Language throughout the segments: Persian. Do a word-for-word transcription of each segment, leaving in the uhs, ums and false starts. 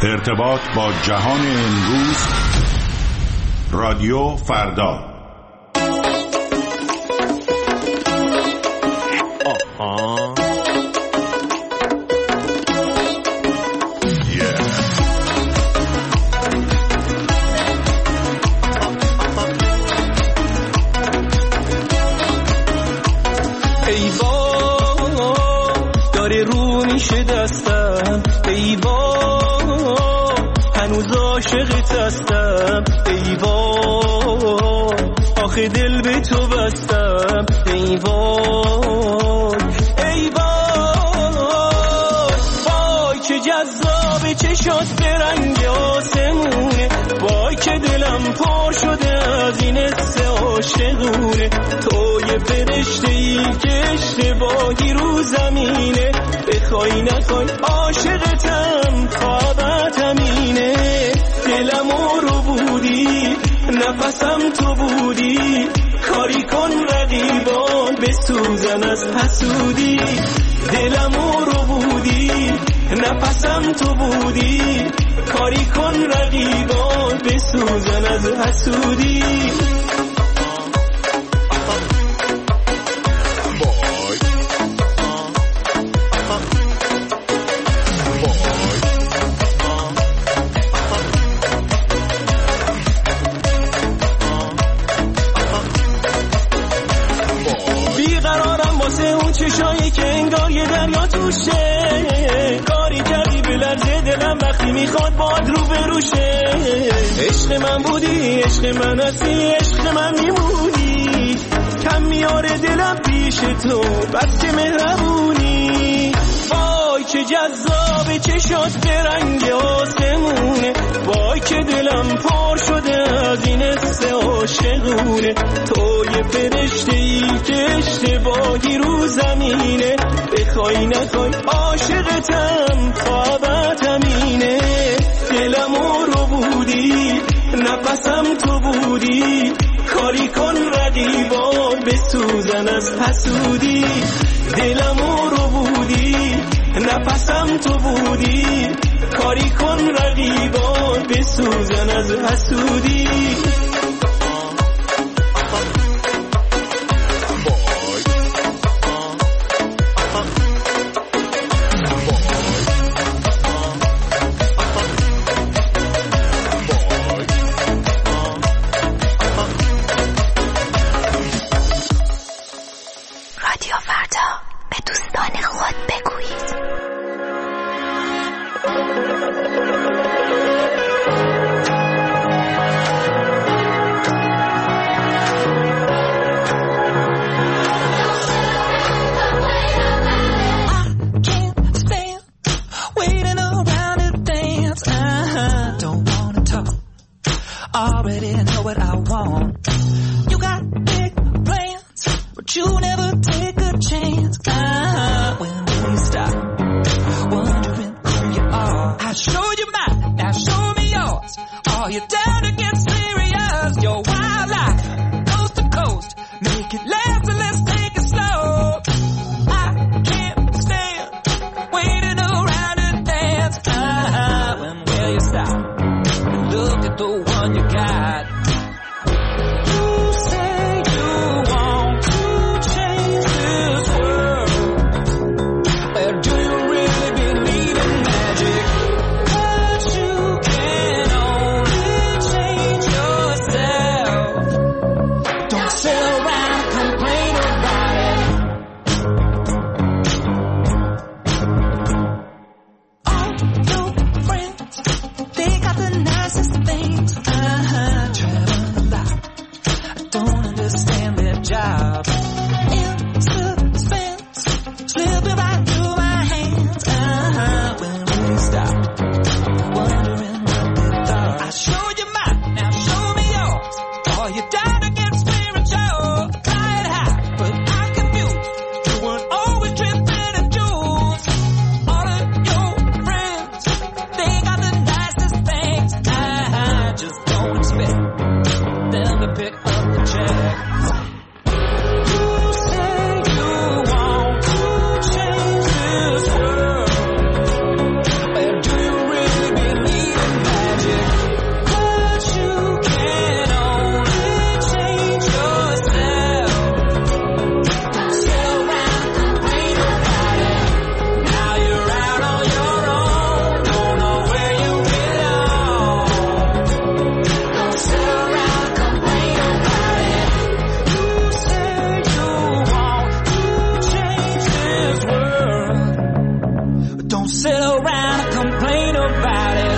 ارتباط با جهان امروز، رادیو فردا. آها ای با داره رو میشه دستم، ای با هنوز عاشقت هستم، ای با آخه دل به تو بستم، ای وای ای وای وای که جذاب چشات به رنگ آسمونه، وای که دلم پر شده از این حس عاشقونه، تو یه فرشته ای که اشتباهی رو زمینه، بخوای نخوای عاشقتم خوابت همینه، دلمو رو بودی نفسم تو بودی، کاری کن رقیبان بسوزن از حسودی، دلمو رو بودی نفسم تو بودی، کاری کن رقیبان بسوزن از حسودی. چشایی که انگار یه دریا توشه، کاری کردی بلرزه دلم وقتی میخواد باد رو بروشه، عشق من بودی عشق من هستی عشق من میمونی، کم میاره دلم پیش تو بس که مهربونی، وای که جذاب چشات به رنگ آسمونه، وای که دلم پر شده از این حس عاشقونه، تو یه فرشته ای که اشتباهی رو زمینه، بخوای نخوای عاشقتم خوابت همینه، دلمو رو بودی نفسم تو بودی، کاری کن رقیبان بسوزن از حسودی، دلمو رو بودی نفسم تو بودی، کاری کن رقیبان بسوزن از حسودی. رادیو فردا، به دوستان خود بگویید. Already know what I want. You got big plans, but you never take a chance. Ah, when will you stop wondering who you are? I showed you mine, now show me yours. Are you down to get serious? Your wild life, coast to coast, make it last and let's take it slow. I can't stand waiting around to dance. Ah, when will you stop? Look at the one you got. around and complain about it.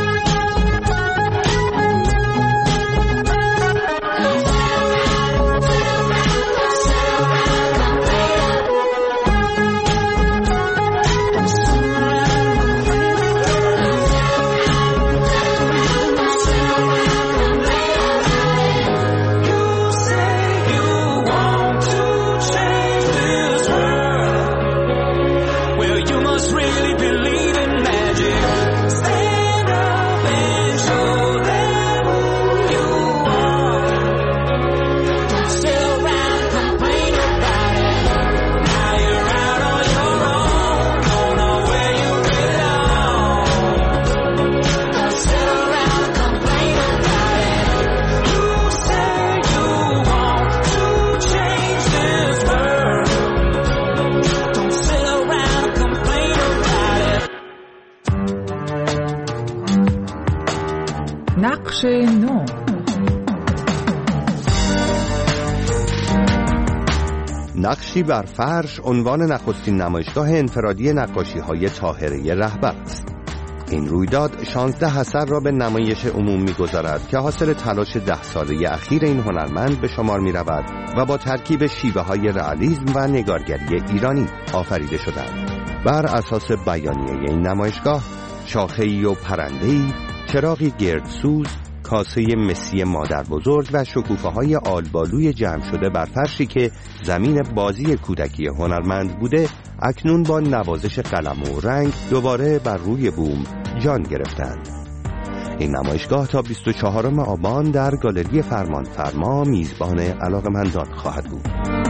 نقش نو. نقشی بر فرش عنوان نخستین نمایشگاه انفرادی نقاشی‌های طاهره رهبر است. این رویداد شانزده اثر را به نمایش عموم می‌گذارد که حاصل تلاش ده ساله اخیر این هنرمند به شمار می‌رود و با ترکیب شیوه‌های رئالیسم و نگارگری ایرانی آفریده شده‌اند. بر اساس بیانیه این نمایشگاه، شاخه‌ای و پرنده‌ای، چراغی گردسوز، کاسه مسی مادر بزرگ و شکوفه‌های آلبالوی جمع شده بر فرشی که زمین بازی کودکی هنرمند بوده، اکنون با نوازش قلم و رنگ دوباره بر روی بوم جان گرفتند. این نمایشگاه تا بیست و چهارم آبان در گالری فرمان فرما میزبان علاقه‌مندان خواهد بود.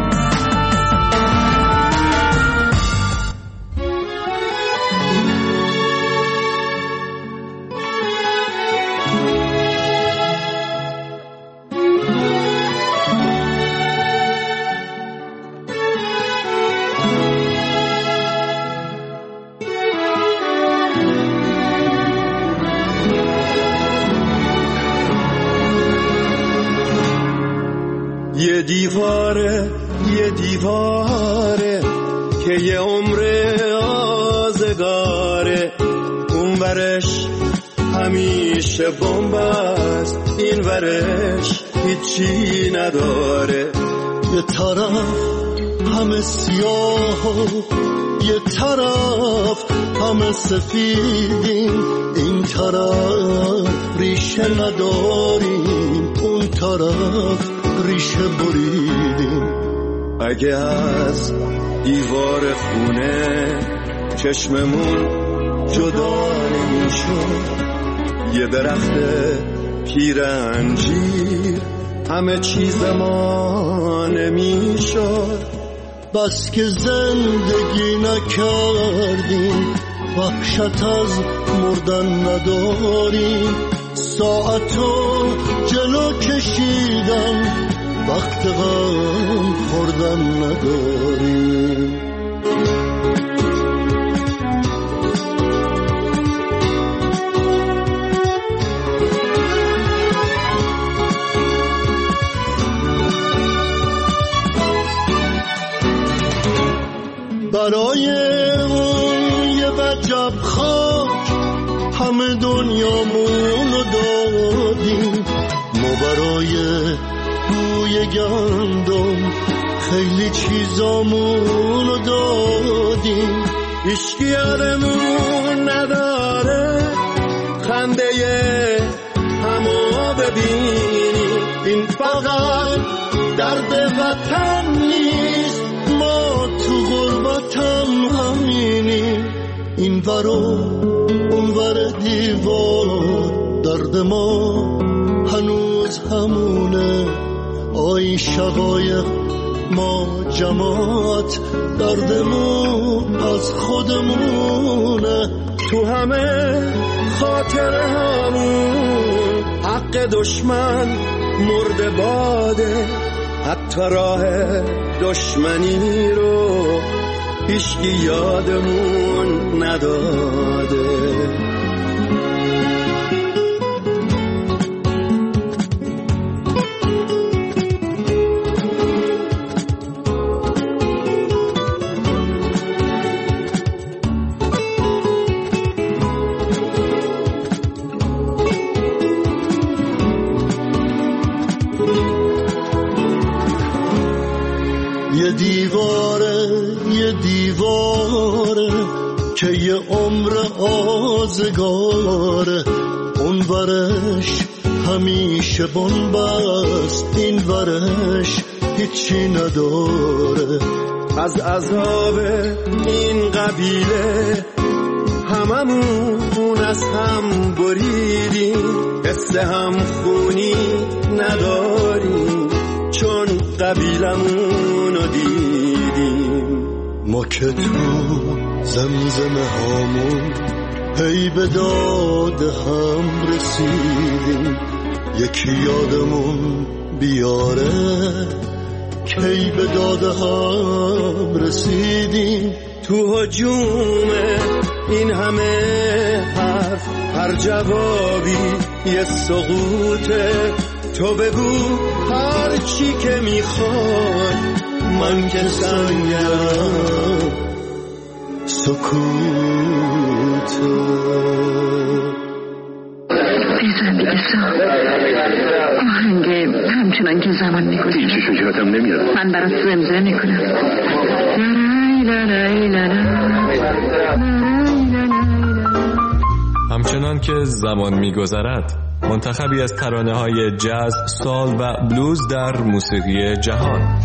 یه دیواره یه دیواره که یه عمر آزگاره، اون ورش همیشه بمب است، این ورش هیچی نداره. یه طرف همه سیاه و یه طرف همه سفیدیم، این طرف ریشه نداریم، اون طرف ریشه بریدیم. اگه از دیوار خونه چشممون جدا نمیشد، یه درخت پیرنجیر همه چیز ما نمیشد. بس که زندگی نکردیم، وحشت از مردن نداریم، ساعتو جلو کشیدن وقت غم خوردن نداریم. برای اون یه وجب خاک همه دنیامونو دادیم، ما برای بوی گندم خیلی چیزامونو دادیم. هیچکی یادمون نداره خنده همو ببینیم، این فقط درد وطن نیست، ما تو غربتم همینیم. این ورو اون ور دیوار درد ما هنوز همونه، آی شقایق ما جماعت دردمون از خودمونه. تو همه خاطره همون حق دشمن مرده باده، حتی راه دشمنی رو هیچکی یادمون نداده. سازگاره، اون ورش همیشه بنبست، این ورش هیچی نداره. از عذاب این قبیله هممون از هم بریدیم، قصه هم خونی نداریم چون قبیلمون رو دیدیم. ما که تو زمزمه هامون هی به داد هم رسیدیم، یکی یادمون بیاره کی به داد هم رسیدیم. تو هجوم این همه حرف هر جوابی یه سقوطه، تو بگو هر چی که میخوای، من که سنگم سکوته. بیزن دیگه سا آهنگه همچنان که زمان میگذاره هیچی شجاعتم نمیاد. من برات زمزمه میکنم. همچنان که زمان میگذرد، منتخبی از ترانه های جاز، سال و بلوز در موسیقی جهان.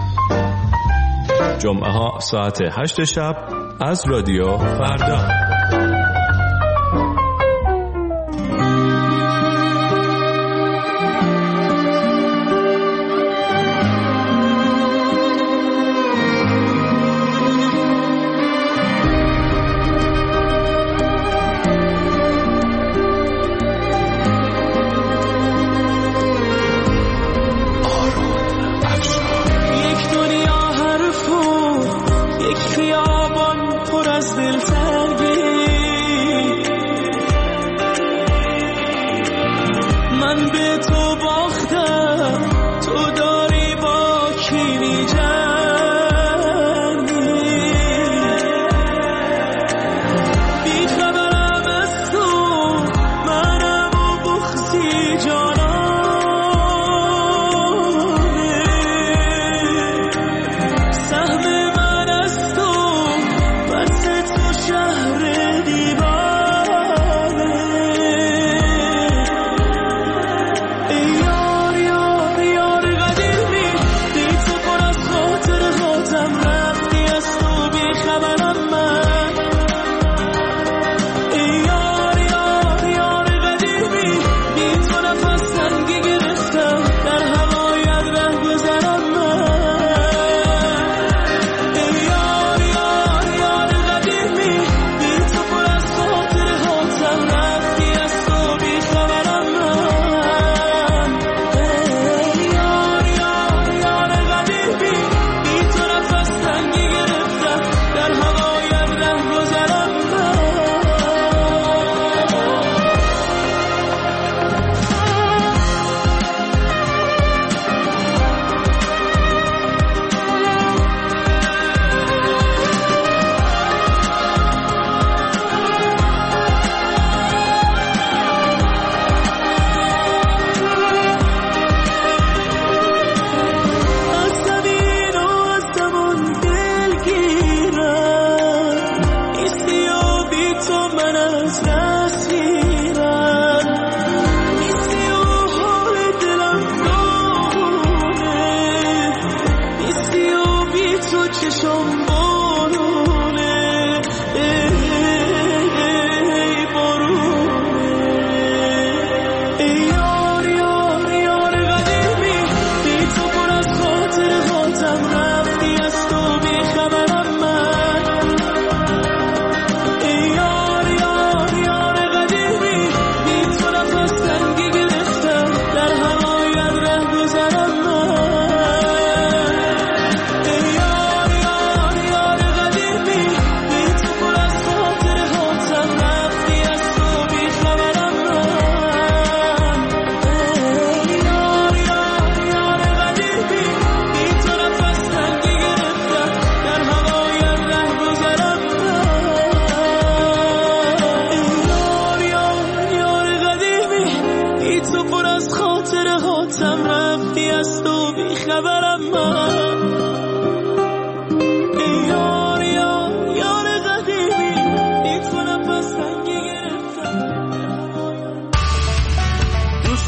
جمعه ها ساعت هشت شب از رادیو فردا.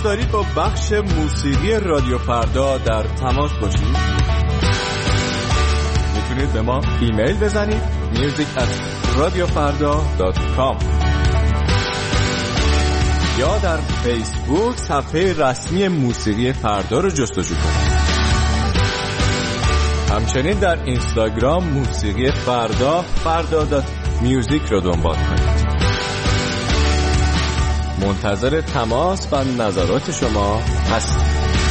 دارید با بخش موسیقی رادیو فردا در تماس باشید، میتونید به ما ایمیل بزنید میوزیک ات رادیو فردا دات کام یا در فیسبوک صفحه رسمی موسیقی فردا رو جستجو کنید. همچنین در اینستاگرام موسیقی فردا فردا دات میوزیک رو دنبال کنید. منتظر تماس و نظرات شما هستم.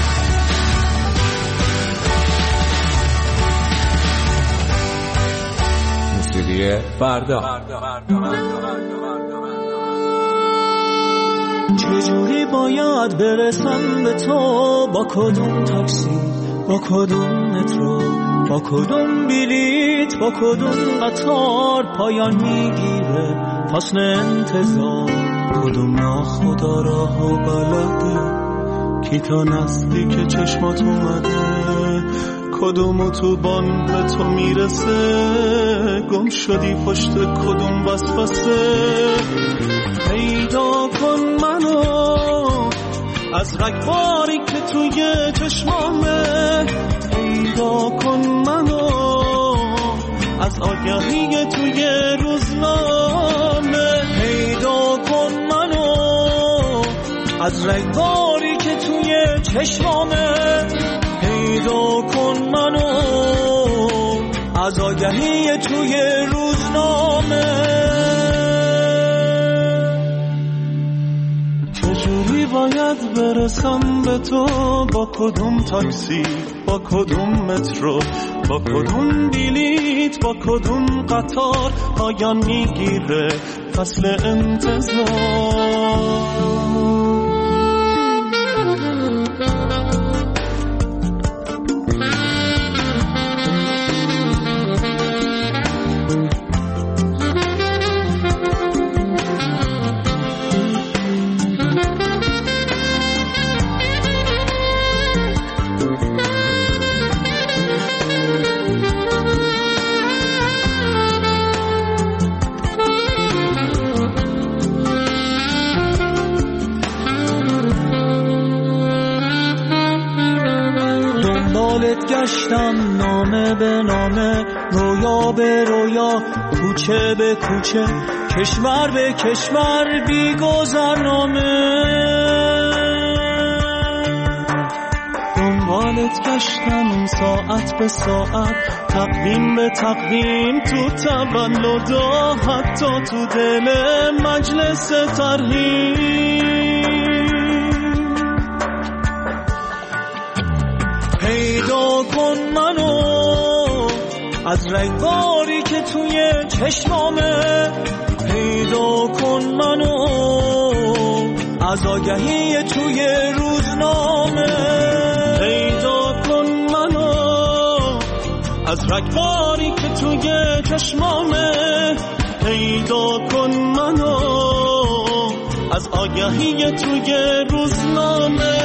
موسیقی فردا. چجوری باید برسم به تو؟ با کدوم تاکسی، با کدوم مترو، با کدوم بلیت، با کدوم قطار پایان میگیره فصل انتظار؟ کدوم ناخدا راه و بلده کی تا نزدیک چشمات اومده؟ کدوم اتوبان به تو میرسه؟ گم شدی پشت کدوم وسوسه؟ پیدا کن منو از رگباری که توی چشمامه، پیدا کن منو از آگهی توی روزنامه، پیدا کن منو از رگباری که توی چشمامه، پیدا کن منو از آگهی توی روزنامه. چجوری باید برسم به تو؟ با کدوم تاکسی، با کدوم مترو، با کدوم بلیت، با کدوم قطار پایان میگیره فصل انتظار؟ گشتم نامه به نامه، رویا به رویا، کوچه به کوچه، کشور به کشور، بی گذرنامه. دنبالت گشتم ساعت به ساعت، تقویم به تقویم، تو تولدا، حتی تو دل مجلس ترحیم. پیدا کن منو از رگباری که توی چشمامه، پیدا کن منو از آگهی توی روزنامه، پیدا کن منو از رگباری که توی چشمامه، پیدا کن منو از آگهی توی روزنامه.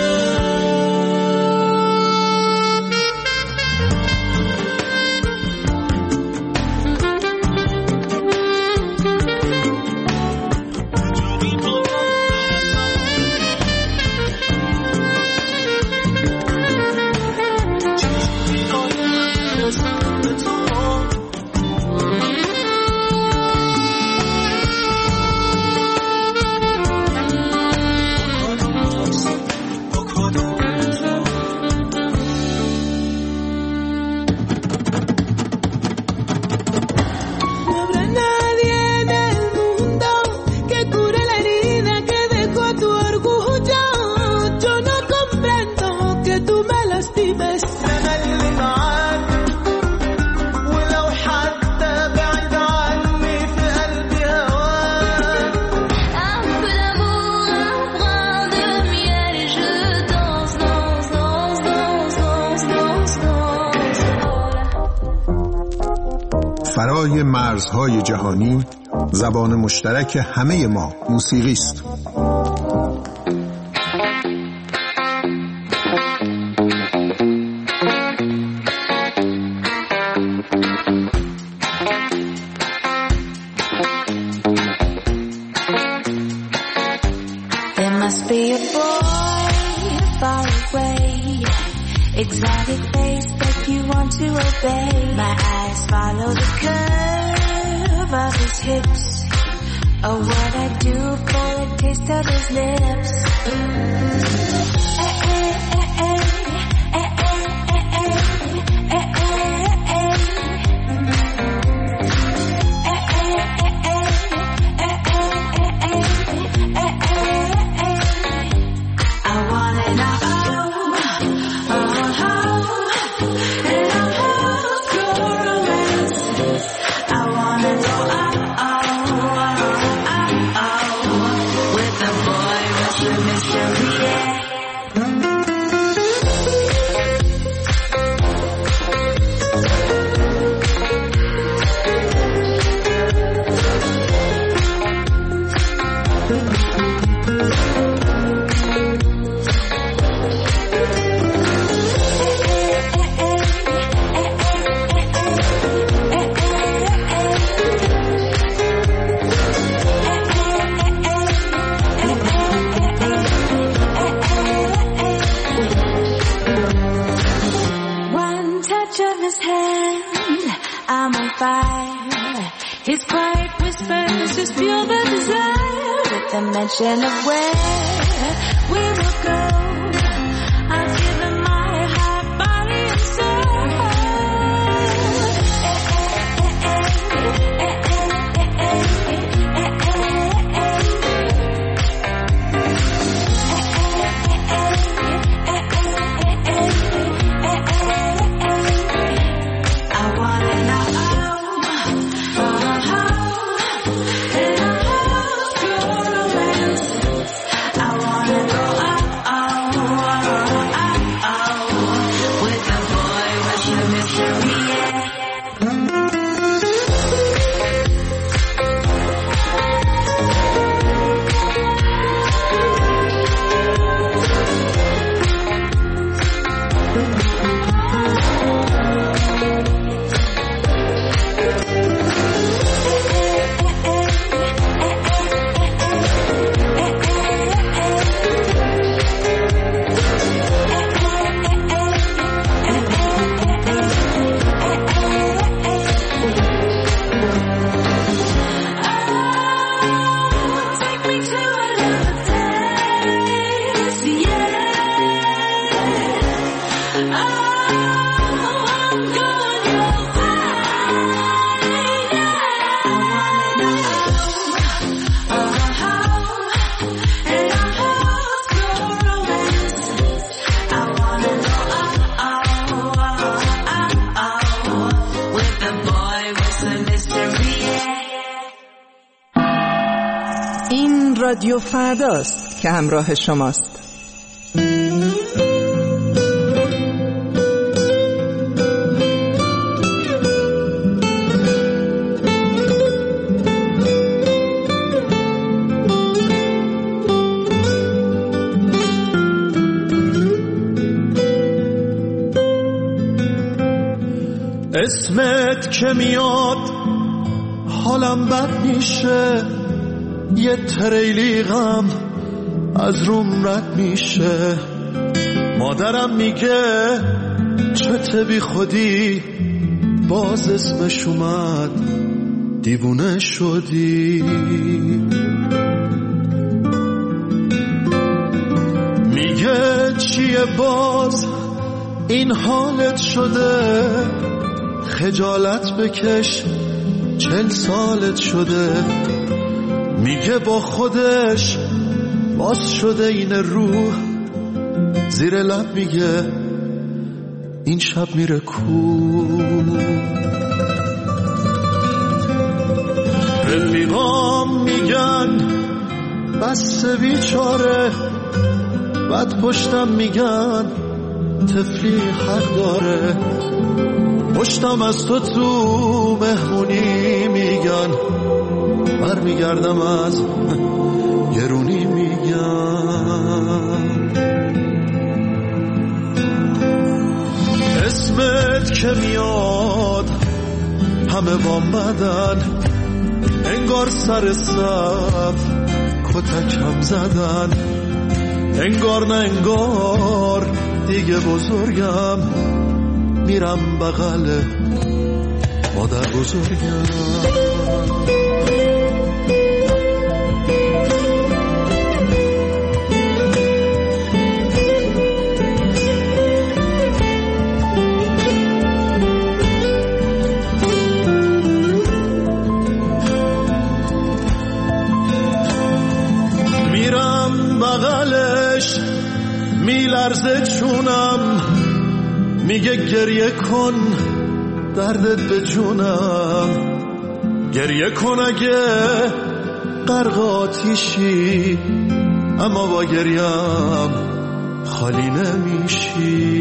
فرای مرزهای جهانی، زبان مشترک همه ما موسیقی است. There must be a boy far away. Exotic face that you want to obey. My eyes follow the curve of his hips. Oh, what I do for a taste of his lips. Eh, eh, eh, eh, eh, eh, eh, eh, eh, eh. His quiet whispers just fuel the desire. With the mention of where we will go, I'll give him my heart, body, and soul. I wanna know. رادیو فرداست که همراه شماست. اسمت که میاد حالم بد میشه، یه تریلی غم از روم رد میشه. مادرم میگه چته بی خودی، باز اسمش اومد دیوونه شدی. میگه چیه باز این حالت شده، خجالت بکش چل سالت شده. میگه با خودش باز شده این روح، زیر لب میگه این شب میره کو. رفیقام میگن بس بیچاره، بعد پشتم میگن طفلی حق داره. پشتم از تو تو مهمونی میگن، بر میگردم از گرونی میگن. اسمت که میاد همه وام بدن، انگار سر صف کتکم زدن. انگار نه انگار دیگه بزرگم، میرم بغل مادر بزرگم. بغلش میلرزه چونم، میگه گریه کن دردت به جونم، گریه کن اگه غرق آتیشی، اما با گریم خالی نمیشی.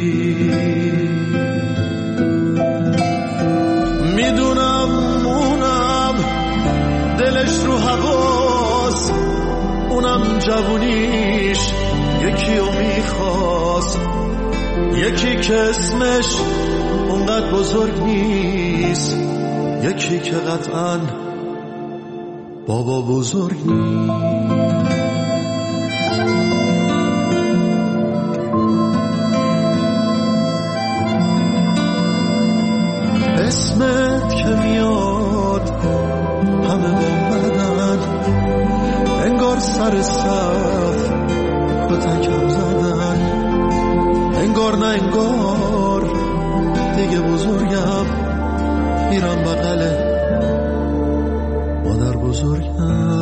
میدونم اونم دلش رو هواست، اونم جوونیش یکی رو میخواست، یکی که اسمش اونقدر بزرگ نیست، یکی که قطعاً بابا بزرگ نیست. اسمت که میاد همه با بدن، انگار سر صف کتکم زدن، انگار نه انگار دیگه بزرگم، میرم بغل مادر بزرگم.